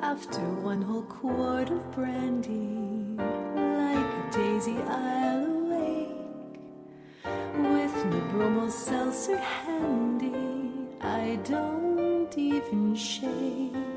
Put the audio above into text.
After one whole quart of brandy, like a daisy I'll awake. With no bromo seltzer handy, I don't even shake.